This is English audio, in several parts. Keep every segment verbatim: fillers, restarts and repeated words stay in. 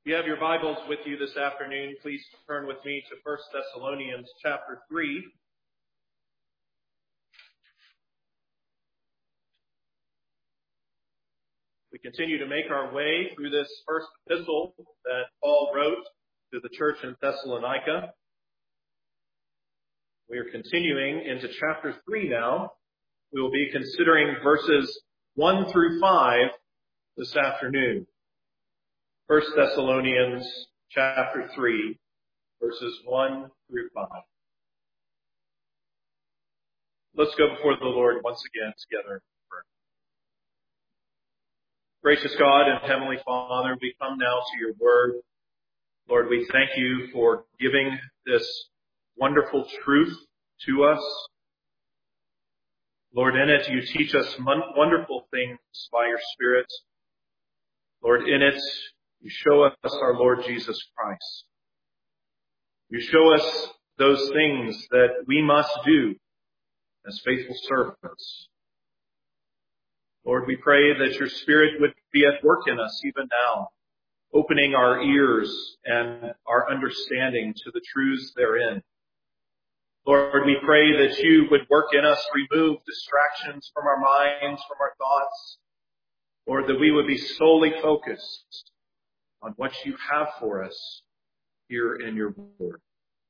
If you have your Bibles with you this afternoon, please turn with me to First Thessalonians chapter three. We continue to make our way through this first epistle that Paul wrote to the church in Thessalonica. We are continuing into chapter three now. We will be considering verses one through five this afternoon. First Thessalonians chapter three, verses one through five. Let's go before the Lord once again together. Gracious God and Heavenly Father, we come now to your word. Lord, we thank you for giving this wonderful truth to us. Lord, in it you teach us wonderful things by your Spirit. Lord, in it you show us our Lord Jesus Christ. You show us those things that we must do as faithful servants. Lord, we pray that your Spirit would be at work in us even now, opening our ears and our understanding to the truths therein. Lord, we pray that you would work in us, remove distractions from our minds, from our thoughts. Lord, that we would be solely focused on what you have for us here in your word.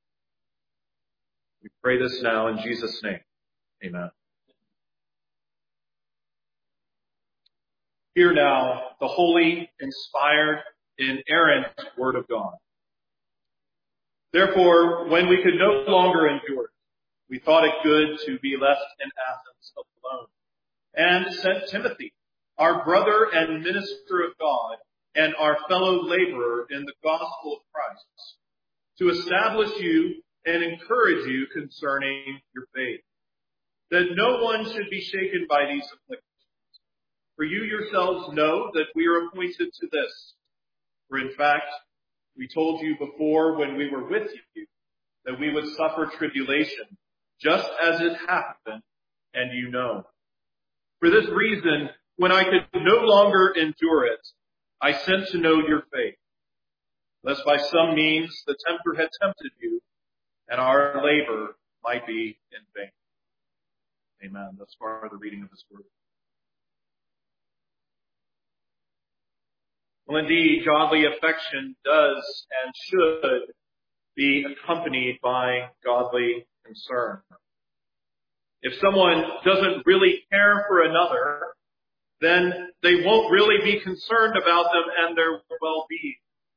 We pray this now in Jesus' name. Amen. Hear now the holy, inspired, inerrant word of God. Therefore, when we could no longer endure it, we thought it good to be left in Athens alone, and sent Timothy, our brother and minister of God, and our fellow laborer in the gospel of Christ, to establish you and encourage you concerning your faith, that no one should be shaken by these afflictions. For you yourselves know that we are appointed to this. For in fact, we told you before when we were with you that we would suffer tribulation, just as it happened, and you know. For this reason, when I could no longer endure it, I sent to know your faith, lest by some means the tempter had tempted you, and our labor might be in vain. Amen. Thus far the reading of this word. Well, indeed, godly affection does and should be accompanied by godly concern. If someone doesn't really care for another, then they won't really be concerned about them and their well-being.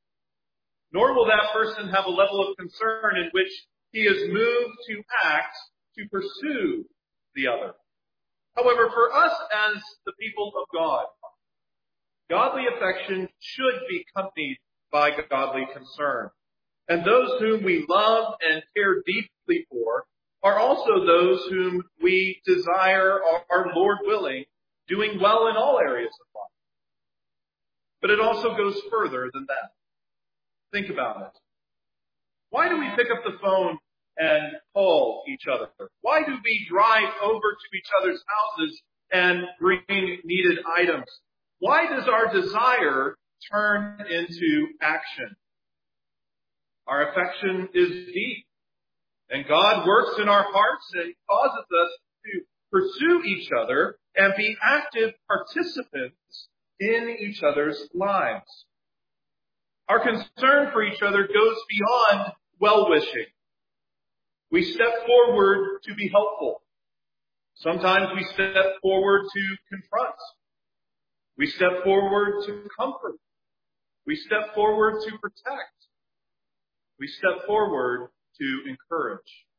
Nor will that person have a level of concern in which he is moved to act to pursue the other. However, for us as the people of God, godly affection should be accompanied by godly concern. And those whom we love and care deeply for are also those whom we desire, our Lord willing, doing well in all areas of life. But it also goes further than that. Think about it. Why do we pick up the phone and call each other? Why do we drive over to each other's houses and bring needed items? Why does our desire turn into action? Our affection is deep, and God works in our hearts and causes us to pursue each other and be active participants in each other's lives. Our concern for each other goes beyond well-wishing. We step forward to be helpful. Sometimes we step forward to confront. We step forward to comfort. We step forward to protect. We step forward to encourage.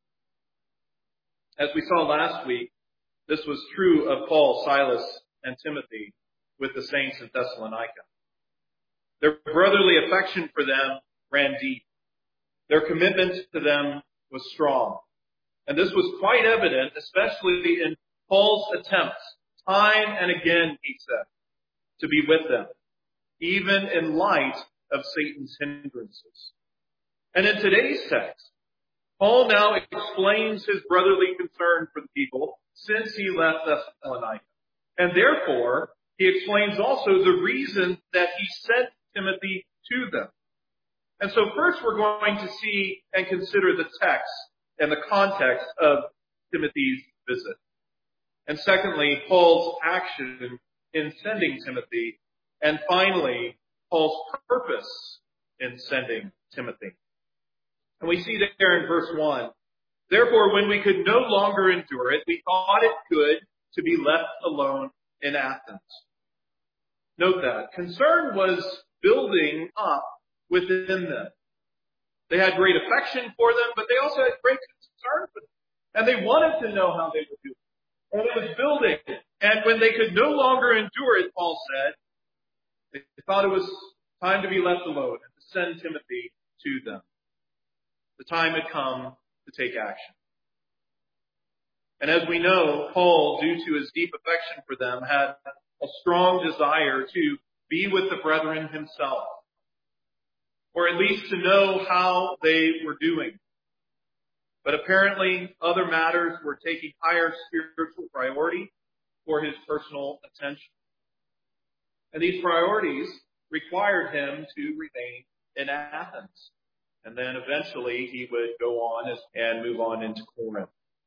As we saw last week, this was true of Paul, Silas, and Timothy with the saints in Thessalonica. Their brotherly affection for them ran deep. Their commitment to them was strong. And this was quite evident, especially in Paul's attempts, time and again, he said, to be with them, even in light of Satan's hindrances. And in today's text, Paul now explains his brotherly concern for the people since he left Thessalonica. And therefore, he explains also the reason that he sent Timothy to them. And so first we're going to see and consider the text and the context of Timothy's visit. And secondly, Paul's action in sending Timothy. And finally, Paul's purpose in sending Timothy. And we see there in verse one, therefore, when we could no longer endure it, we thought it good to be left alone in Athens. Note that. Concern was building up within them. They had great affection for them, but they also had great concern for them. And they wanted to know how they were doing. And it was building. And when they could no longer endure it, Paul said, they thought it was time to be left alone and to send Timothy to them. The time had come to take action. And as we know, Paul, due to his deep affection for them, had a strong desire to be with the brethren himself, or at least to know how they were doing. But apparently other matters were taking higher spiritual priority for his personal attention. And these priorities required him to remain in Athens. And then eventually he would go on and move on into Corinth.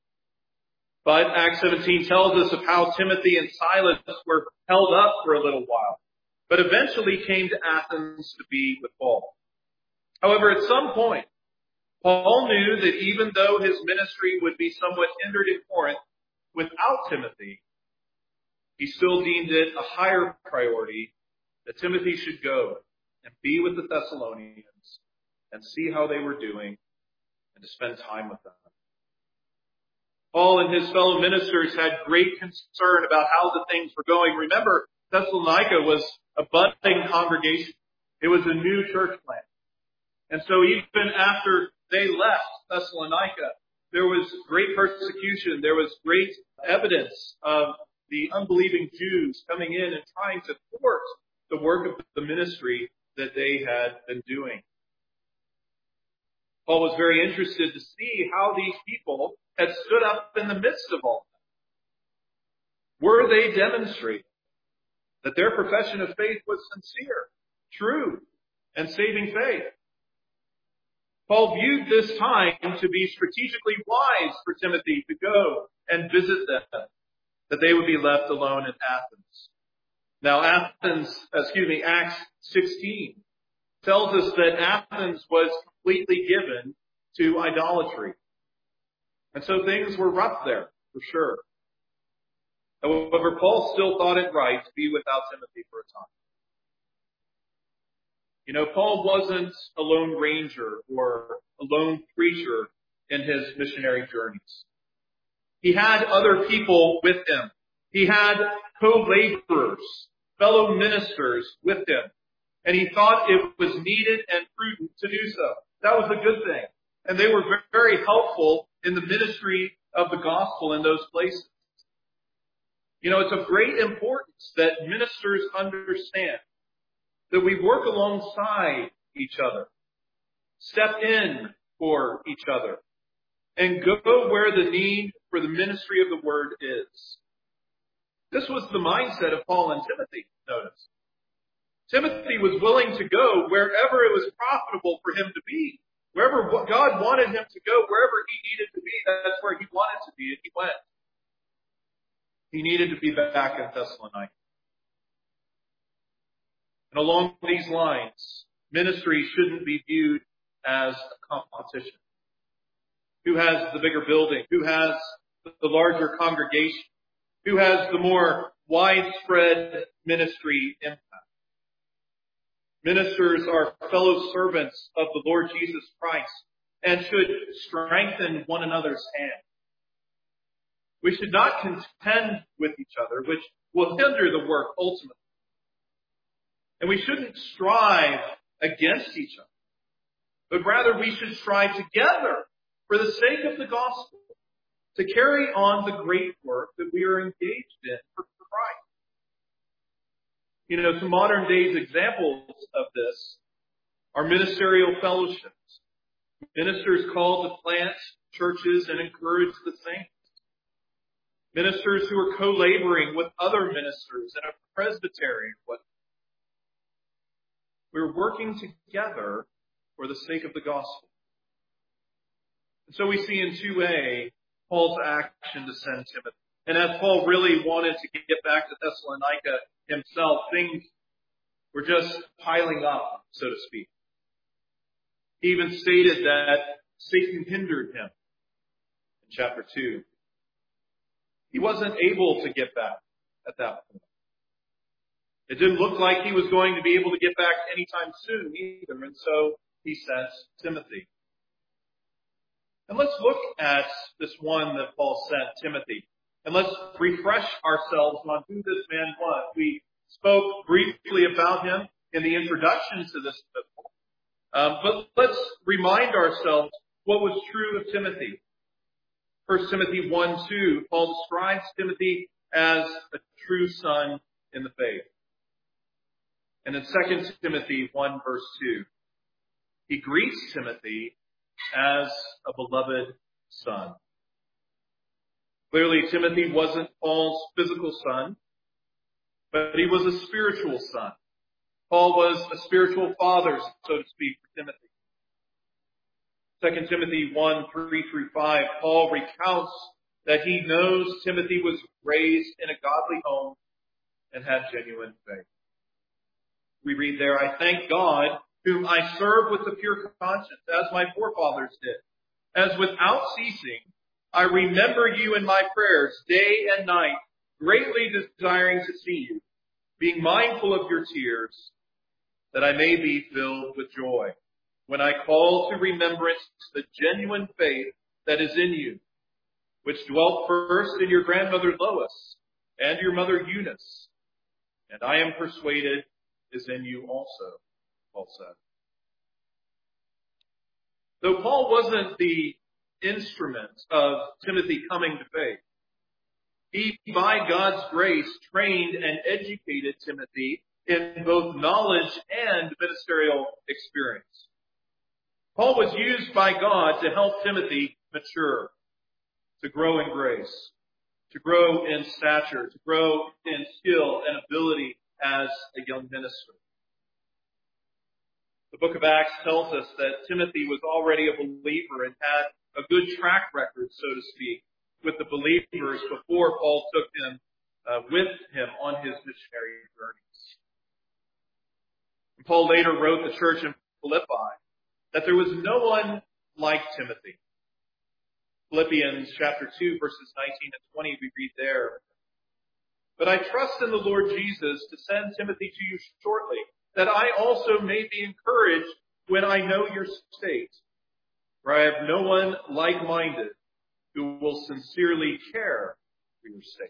But Acts seventeen tells us of how Timothy and Silas were held up for a little while, but eventually came to Athens to be with Paul. However, at some point, Paul knew that even though his ministry would be somewhat hindered in Corinth without Timothy, he still deemed it a higher priority that Timothy should go and be with the Thessalonians and see how they were doing and to spend time with them. Paul and his fellow ministers had great concern about how the things were going. Remember, Thessalonica was a budding congregation. It was a new church plant. And so even after they left Thessalonica, there was great persecution. There was great evidence of the unbelieving Jews coming in and trying to thwart the work of the ministry that they had been doing. Paul was very interested to see how these people had stood up in the midst of all that. Were they demonstrating that their profession of faith was sincere, true, and saving faith? Paul viewed this time to be strategically wise for Timothy to go and visit them, that they would be left alone in Athens. Now, Athens, excuse me, Acts sixteen tells us that Athens was completely given to idolatry. And so things were rough there, for sure. However, Paul still thought it right to be without Timothy for a time. You know, Paul wasn't a lone ranger or a lone preacher in his missionary journeys. He had other people with him. He had co-laborers, fellow ministers with him. And he thought it was needed and prudent to do so. That was a good thing. And they were very helpful in the ministry of the gospel in those places. You know, it's of great importance that ministers understand that we work alongside each other, step in for each other, and go where the need for the ministry of the word is. This was the mindset of Paul and Timothy, notice. Timothy was willing to go wherever it was profitable for him to be. Wherever God wanted him to go, wherever he needed to be, that's where he wanted to be, and he went. He needed to be back in Thessalonica. And along these lines, ministry shouldn't be viewed as a competition. Who has the bigger building? Who has the larger congregation? Who has the more widespread ministry impact? Ministers are fellow servants of the Lord Jesus Christ and should strengthen one another's hand. We should not contend with each other, which will hinder the work ultimately. And we shouldn't strive against each other, but rather we should strive together for the sake of the gospel to carry on the great work that we are engaged in for Christ. You know, some modern days examples of this are ministerial fellowships. Ministers called to plant churches and encourage the saints. Ministers who are co-laboring with other ministers in a presbytery. We're working together for the sake of the gospel. And so we see in two A, Paul's action to send Timothy. And as Paul really wanted to get back to Thessalonica himself, things were just piling up, so to speak. He even stated that Satan hindered him in chapter two. He wasn't able to get back at that point. It didn't look like he was going to be able to get back anytime soon either, and so he sent Timothy. And let's look at this one that Paul sent, Timothy. And let's refresh ourselves on who this man was. We spoke briefly about him in the introduction to this epistle. Um, but let's remind ourselves what was true of Timothy. First Timothy one two, Paul describes Timothy as a true son in the faith. And in Second Timothy one verse two, he greets Timothy as a beloved son. Clearly, Timothy wasn't Paul's physical son, but he was a spiritual son. Paul was a spiritual father, so to speak, for Timothy. Second Timothy one, three through five, Paul recounts that he knows Timothy was raised in a godly home and had genuine faith. We read there, I thank God, whom I serve with a pure conscience, as my forefathers did, as without ceasing I remember you in my prayers day and night, greatly desiring to see you, being mindful of your tears, that I may be filled with joy when I call to remembrance the genuine faith that is in you, which dwelt first in your grandmother Lois and your mother Eunice, and I am persuaded is in you also, Paul said. Though Paul wasn't the instrument of Timothy coming to faith, he, by God's grace, trained and educated Timothy in both knowledge and ministerial experience. Paul was used by God to help Timothy mature, to grow in grace, to grow in stature, to grow in skill and ability as a young minister. The book of Acts tells us that Timothy was already a believer and had a good track record, so to speak, with the believers before Paul took him uh, with him on his missionary journeys. And Paul later wrote the church in Philippi that there was no one like Timothy. Philippians chapter two, verses nineteen and twenty, we read there, but I trust in the Lord Jesus to send Timothy to you shortly, that I also may be encouraged when I know your state, for I have no one like-minded who will sincerely care for your state.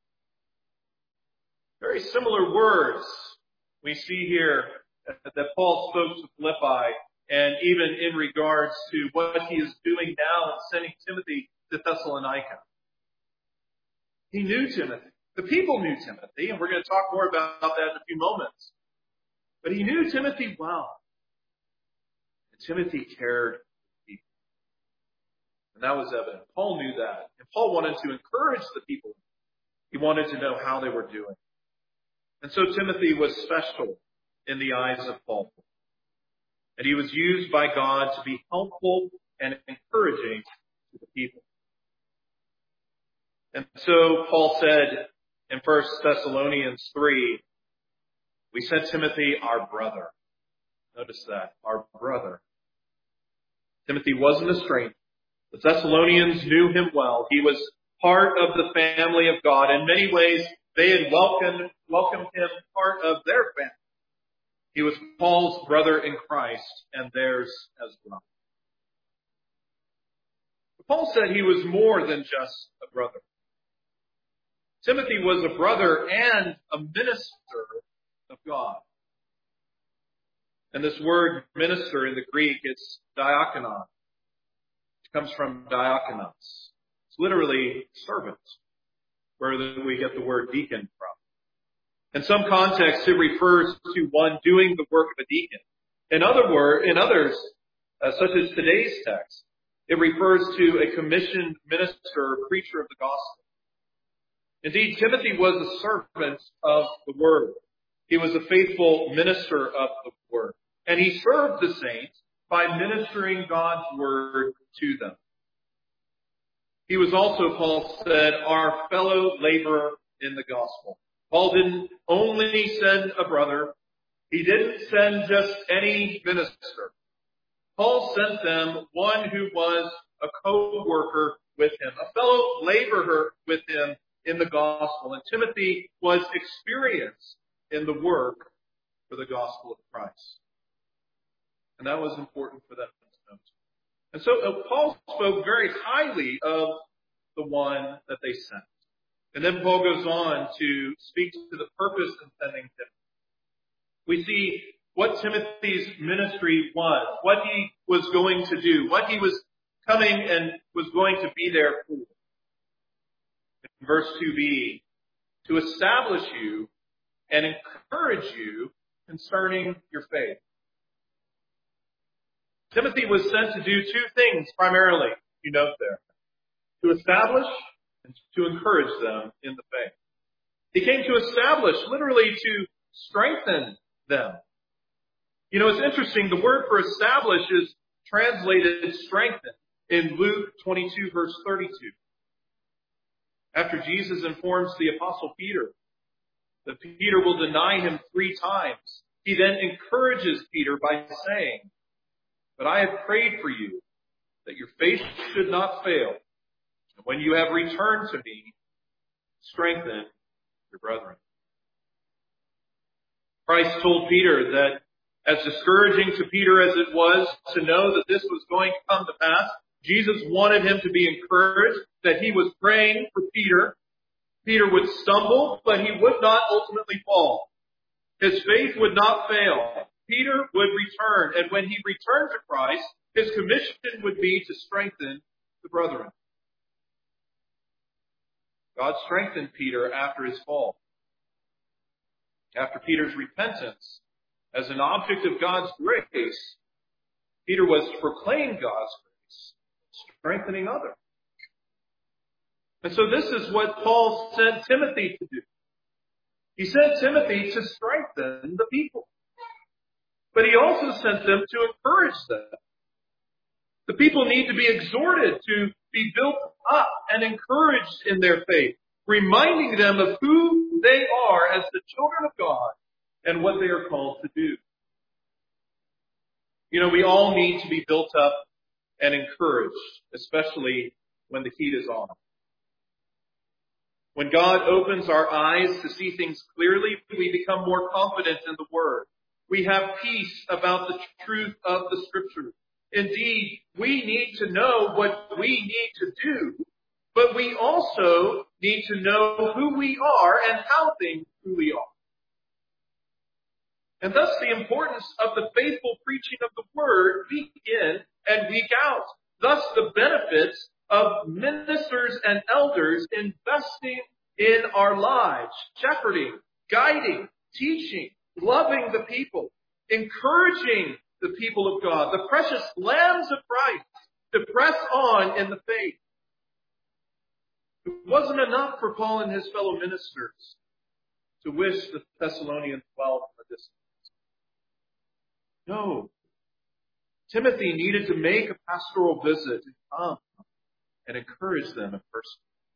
Very similar words we see here that Paul spoke to Philippi, and even in regards to what he is doing now in sending Timothy to Thessalonica. He knew Timothy. The people knew Timothy, and we're going to talk more about that in a few moments. But he knew Timothy well. And Timothy cared for people. And that was evident. Paul knew that. And Paul wanted to encourage the people. He wanted to know how they were doing. And so Timothy was special in the eyes of Paul. And he was used by God to be helpful and encouraging to the people. And so Paul said in First Thessalonians three, we sent Timothy, our brother. Notice that, our brother. Timothy wasn't a stranger. The Thessalonians knew him well. He was part of the family of God. In many ways, they had welcomed, welcomed him part of their family. He was Paul's brother in Christ and theirs as well. But Paul said he was more than just a brother. Timothy was a brother and a minister of God. And this word minister in the Greek, it's diakonos. It comes from diakonos. It's literally servant, where we get the word deacon from. In some contexts, it refers to one doing the work of a deacon. In other words, in others, uh, such as today's text, it refers to a commissioned minister or preacher of the gospel. Indeed, Timothy was a servant of the word. He was a faithful minister of the word. And he served the saints by ministering God's word to them. He was also, Paul said, our fellow laborer in the gospel. Paul didn't only send a brother. He didn't send just any minister. Paul sent them one who was a co-worker with him, a fellow laborer with him in the gospel. And Timothy was experienced in the work for the gospel of Christ. And that was important for them to know. And so uh, Paul spoke very highly of the one that they sent. And then Paul goes on to speak to the purpose in sending Timothy. We see what Timothy's ministry was, what he was going to do, what he was coming and was going to be there for. In verse two b, to establish you and encourage you concerning your faith. Timothy was sent to do two things primarily, you note there. To establish and to encourage them in the faith. He came to establish, literally to strengthen them. You know, it's interesting, the word for establish is translated strengthen in Luke twenty-two, verse thirty-two. After Jesus informs the apostle Peter that Peter will deny him three times, he then encourages Peter by saying, "But I have prayed for you that your faith should not fail. And when you have returned to me, strengthen your brethren." Christ told Peter that as discouraging to Peter as it was to know that this was going to come to pass, Jesus wanted him to be encouraged, that he was praying for Peter. Peter would stumble, but he would not ultimately fall. His faith would not fail. Peter would return, and when he returned to Christ, his commission would be to strengthen the brethren. God strengthened Peter after his fall. After Peter's repentance, as an object of God's grace, Peter was to proclaim God's grace, strengthening others. And so this is what Paul sent Timothy to do. He sent Timothy to strengthen the people. But he also sent them to encourage them. The people need to be exhorted to be built up and encouraged in their faith, reminding them of who they are as the children of God and what they are called to do. You know, we all need to be built up and encouraged, especially when the heat is on. When God opens our eyes to see things clearly, we become more confident in the Word. We have peace about the truth of the Scriptures. Indeed, we need to know what we need to do, but we also need to know who we are and how things truly are. And thus the importance of the faithful preaching of the Word week in and week out. Thus the benefits of ministers and elders investing in our lives, shepherding, guiding, teaching, loving the people, encouraging the people of God, the precious lambs of Christ, to press on in the faith. It wasn't enough for Paul and his fellow ministers to wish the Thessalonians well from a distance. No. Timothy needed to make a pastoral visit and come and encourage them in person.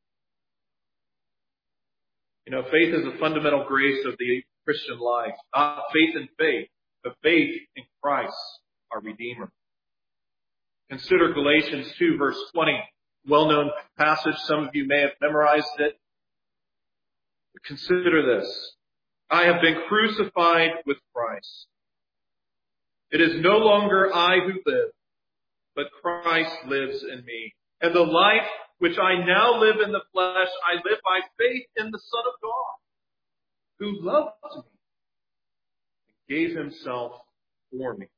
You know, faith is a fundamental grace of the Christian life. Not faith in faith, but faith in Christ, our Redeemer. Consider Galatians two, verse twenty. Well-known passage. Some of you may have memorized it. But consider this. I have been crucified with Christ. It is no longer I who live, but Christ lives in me. And the life which I now live in the flesh, I live by faith in the Son of God, who loved me and gave himself for me.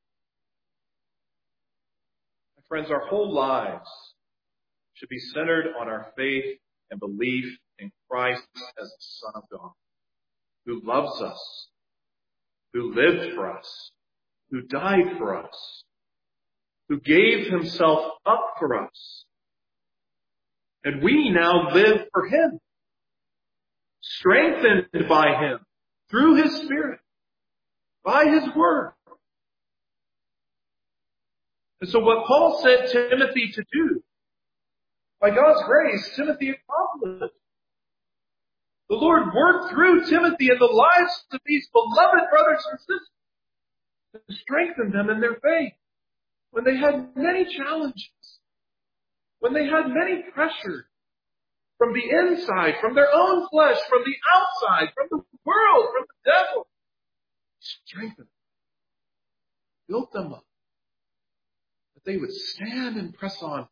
My friends, our whole lives should be centered on our faith and belief in Christ as the Son of God, who loves us, who lived for us, who died for us, who gave himself up for us. And we now live for him, strengthened by him, through his Spirit, by his word. And so what Paul sent Timothy to do, by God's grace, Timothy accomplished. The Lord worked through Timothy in the lives of these beloved brothers and sisters to strengthen them in their faith when they had many challenges, when they had many pressures from the inside, from their own flesh, from the outside, from the world, from the devil. Strengthen them, built them up, that they would stand and press on.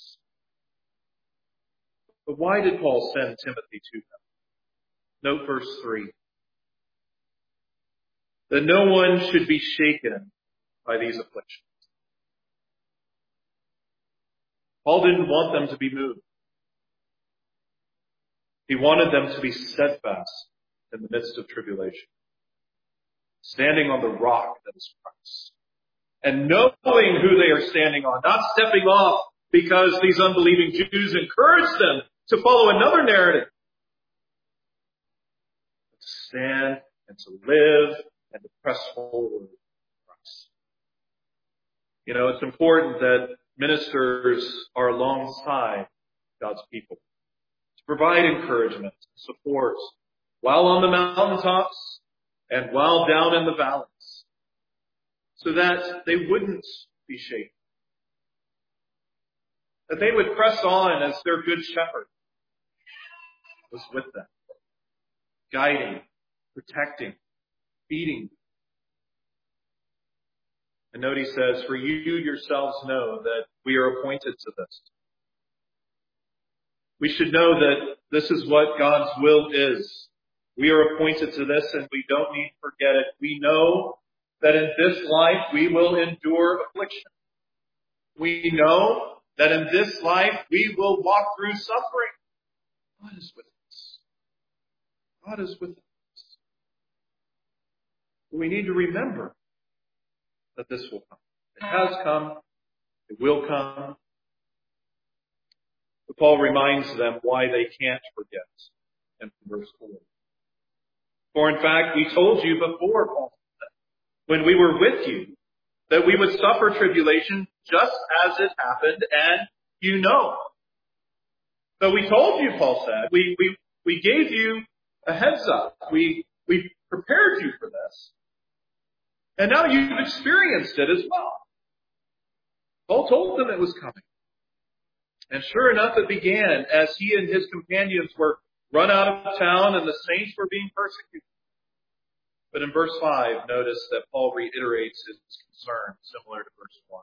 But why did Paul send Timothy to them? Note verse three. That no one should be shaken by these afflictions. Paul didn't want them to be moved. He wanted them to be steadfast in the midst of tribulation, standing on the rock that is Christ, and knowing who they are standing on, not stepping off because these unbelieving Jews encouraged them to follow another narrative, but to stand and to live and to press forward with Christ. You know, it's important that ministers are alongside God's people to provide encouragement, support, while on the mountaintops and while down in the valleys, so that they wouldn't be shaken, that they would press on as their good shepherd was with them, guiding, protecting, feeding. And note he says, for you yourselves know that we are appointed to this. We should know that this is what God's will is. We are appointed to this and we don't need to forget it. We know that in this life we will endure affliction. We know that in this life we will walk through suffering. God is with us. God is with us. We need to remember that this will come. It has come. It will come. But Paul reminds them why they can't forget in verse four. For in fact, we told you before, Paul said, when we were with you, that we would suffer tribulation just as it happened, and you know. So we told you, Paul said, we, we, we gave you a heads up. We, we prepared you for this. And now you've experienced it as well. Paul told them it was coming. And sure enough, it began as he and his companions were run out of town and the saints were being persecuted. But in verse five, notice that Paul reiterates his concern, similar to verse one.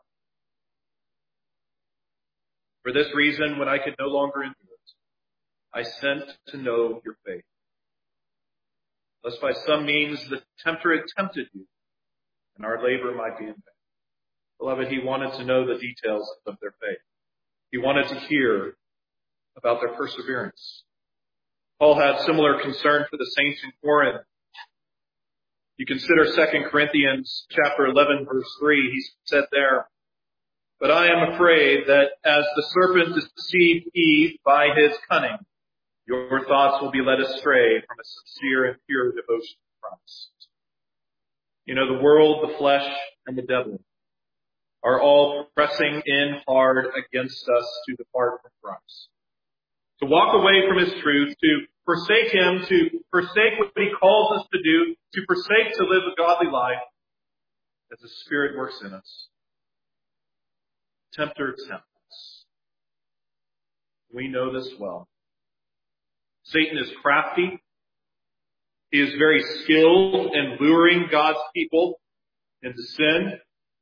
For this reason, when I could no longer endure it, I sent to know your faith, lest by some means the tempter had tempted you, and our labor might be in vain. Beloved, he wanted to know the details of their faith. He wanted to hear about their perseverance. Paul had similar concern for the saints in Corinth. You consider Second Corinthians chapter eleven, verse three. He said there, but I am afraid that as the serpent deceived Eve by his cunning, your thoughts will be led astray from a sincere and pure devotion to Christ. You know, the world, the flesh, and the devil are all pressing in hard against us to depart from Christ, to walk away from his truth, to forsake him, to forsake what he calls us to do, to forsake to live a godly life as the Spirit works in us. Tempter tempts. We know this well. Satan is crafty. He is very skilled in luring God's people into sin.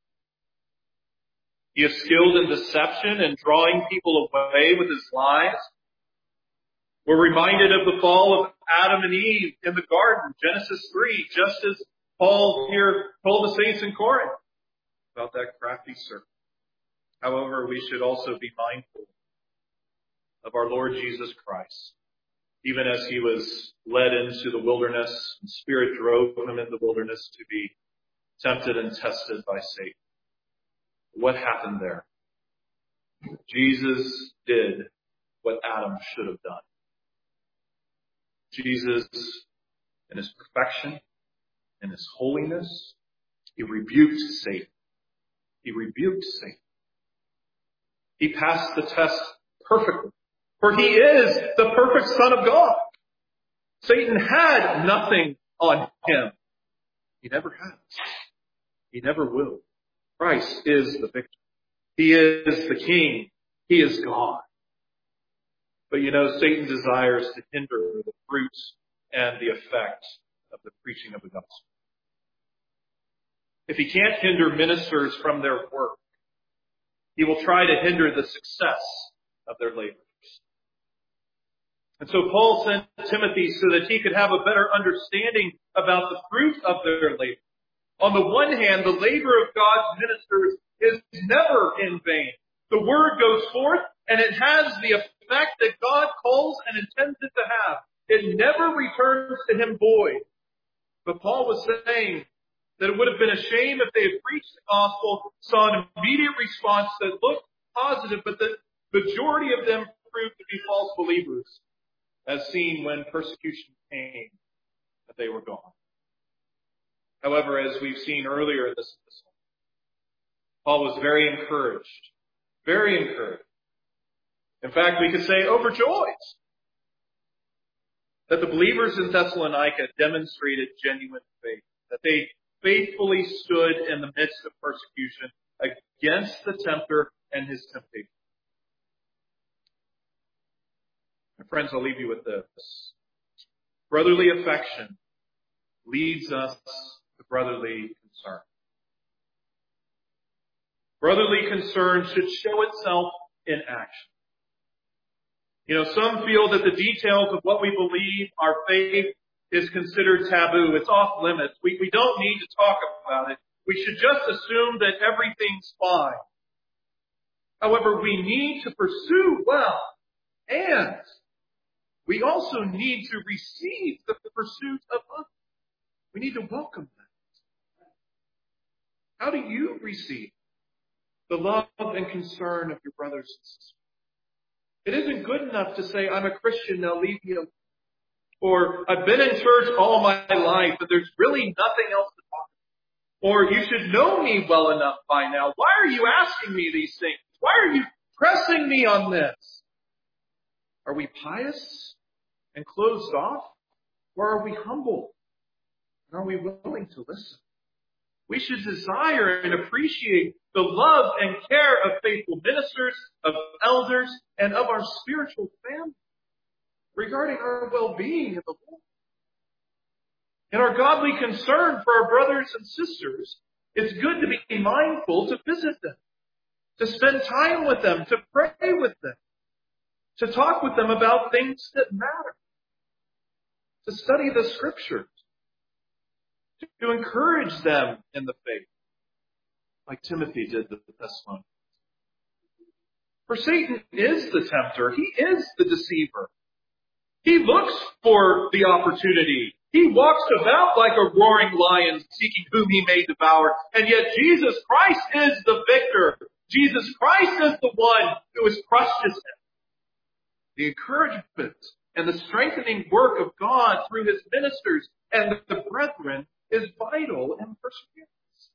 He is skilled in deception and drawing people away with his lies. We're reminded of the fall of Adam and Eve in the garden, Genesis three, just as Paul here told the saints in Corinth about that crafty serpent. However, we should also be mindful of our Lord Jesus Christ, even as he was led into the wilderness and Spirit drove him in the wilderness to be tempted and tested by Satan. What happened there? Jesus did what Adam should have done. Jesus, in his perfection, in his holiness, he rebuked Satan. He rebuked Satan. He passed the test perfectly, for he is the perfect Son of God. Satan had nothing on him. He never has. He never will. Christ is the victor. He is the King. He is God. But you know, Satan desires to hinder the fruits and the effect of the preaching of the gospel. If he can't hinder ministers from their work, he will try to hinder the success of their labors. And so Paul sent Timothy so that he could have a better understanding about the fruit of their labor. On the one hand, the labor of God's ministers is never in vain. The word goes forth and it has the effect that God calls and intends it to have. It never returns to him void. But Paul was saying that it would have been a shame if they had preached the gospel, saw an immediate response that looked positive, but the majority of them proved to be false believers, as seen when persecution came, that they were gone. However, as we've seen earlier in this epistle, Paul was very encouraged, very encouraged. In fact, we could say overjoyed that the believers in Thessalonica demonstrated genuine faith, that they faithfully stood in the midst of persecution against the tempter and his temptation. My friends, I'll leave you with this. Brotherly affection leads us to brotherly concern. Brotherly concern should show itself in action. You know, some feel that the details of what we believe, our faith, is considered taboo. It's off limits. We, we don't need to talk about it. We should just assume that everything's fine. However, we need to pursue well, and we also need to receive the pursuit of others. We need to welcome that. How do you receive the love and concern of your brothers and sisters? It isn't good enough to say, I'm a Christian, now leave me alone. Or, I've been in church all my life, but there's really nothing else to talk about. Or, you should know me well enough by now. Why are you asking me these things? Why are you pressing me on this? Are we pious and closed off? Or are we humble? And are we willing to listen? We should desire and appreciate the love and care of faithful ministers, of elders, and of our spiritual family regarding our well-being in the Lord. In our godly concern for our brothers and sisters, it's good to be mindful to visit them, to spend time with them, to pray with them, to talk with them about things that matter, to study the Scriptures, to encourage them in the faith, like Timothy did with the Thessalonians. For Satan is the tempter. He is the deceiver. He looks for the opportunity. He walks about like a roaring lion, seeking whom he may devour. And yet Jesus Christ is the victor. Jesus Christ is the one who has crushed his head. The encouragement and the strengthening work of God through his ministers and the brethren is vital in perseverance.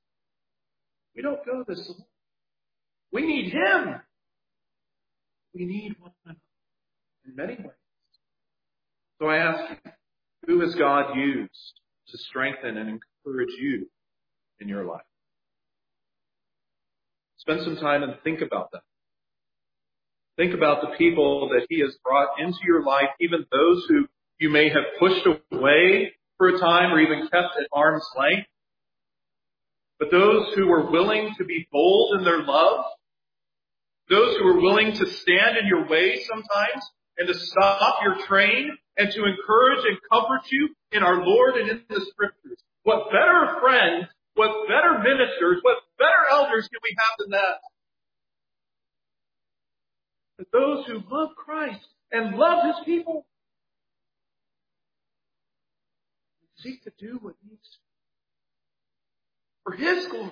We don't go this alone. We need him. We need one another in many ways. So I ask you, who has God used to strengthen and encourage you in your life? Spend some time and think about that. Think about the people that he has brought into your life, even those who you may have pushed away for a time or even kept at arm's length. But those who were willing to be bold in their love, those who were willing to stand in your way sometimes and to stop your train and to encourage and comfort you in our Lord and in the Scriptures. What better friends, what better ministers, what better elders can we have than that? But those who love Christ and love his people seek to do what needs to for his glory.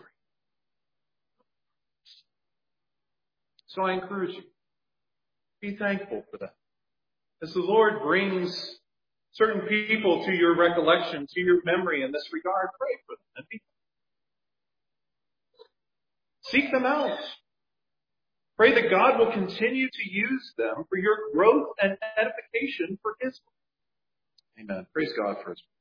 So I encourage you, be thankful for that. As the Lord brings certain people to your recollection, to your memory in this regard, pray for them. And be, seek them out. Pray that God will continue to use them for your growth and edification for His. Amen. Praise God for His